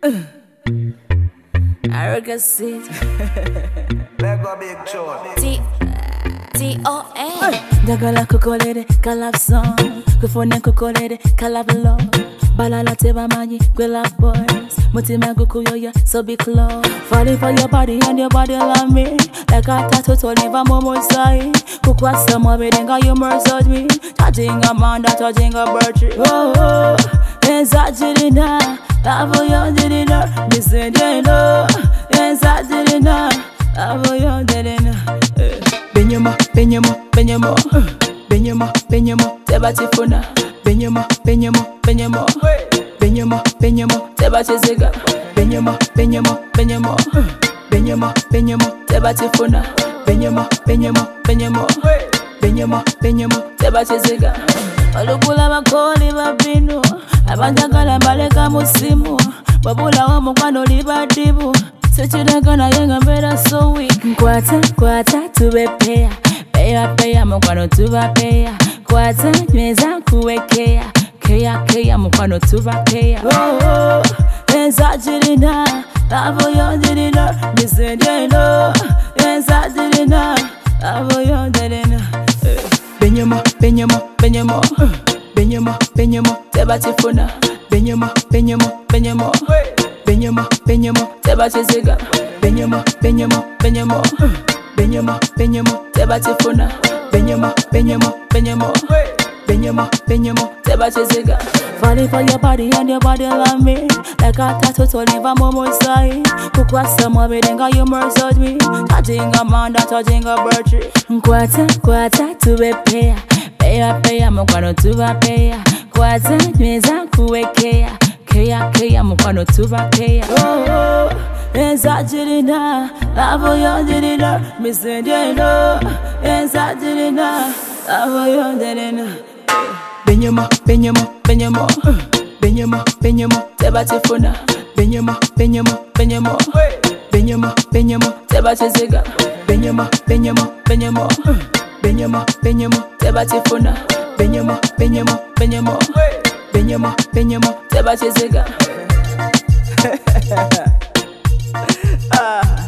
Arrogance. Mega big show. T-O-N. Dagala kukolede kalapson. Kufone kukolede kalablo. Balala teba maji gwela boys. Mutima gukuyoya so be close. Falling for your body and your body love me. Like a tattoo to leave a moment side. Kukwasa mwabedenga you massage me. Touching a man that touching a bird. Oh, exaggerina. Lavo yo dirina. Listen dino. Exaggerina. Lavo yo dirina. Benyama, Benyama, Benyama, Benyama, Benyama, Tebatifuna, Benyama, Benyama, Benyama, Benyama, Benyama, Tebatiziga, Benyama, Benyama, Benyama, Benyama, Benyama, Tebatifuna, Benyama, Benyama, Benyama, Benyama, Benyama, Tebatiziga. Olukula bakoli babinu, abanjagala baleka musimu, babula wa mukwano libadibu. Gonna yenga better so weak. Kwata tube Peya mukwano tuba peya. Kwata nyweza kuwekea. Keya mukwano tuba peya. Oh, exaggerina. Lavo yo dirina. Misedeno. Exaggerina. Lavo yo dirina. Benyama, Benyama, Benyama, Benyama, Benyama, Tebatifuna. Benyama, Benyama, Benyama, Benyama, Benyama, Tebatiziga, Benyama, Benyama, Benyama, Benyama, Benyama, Tebatifuna, Benyama, Benyama, Benyama, Benyama, Benyama, Tebatiziga. Falling for your body and your body love me. Like a tattoo to leave a moment side. Kukwasa mwabedenga you massage me. Touching a man that touching a bird. Kwata tube Peya mukwano tuba peya. Kwata nyweza kuwekea. Keya mukwano tuba peya. Oh, exaggerina. Lavo yo dirina. Misedeno. Exaggerina. Lavo yo dirina. Benyama, Benyama, Benyama, Benyama, Benyama, Tebatifuna. Benyama, Benyama, Benyama, Benyama, Benyama, Tebatiziga. Benyama, Benyama, Benyama, Benyama, Benyama, Tebatifuna. Benyama, Benyama, Benyama, Benyama, Benyama, Tebatiziga.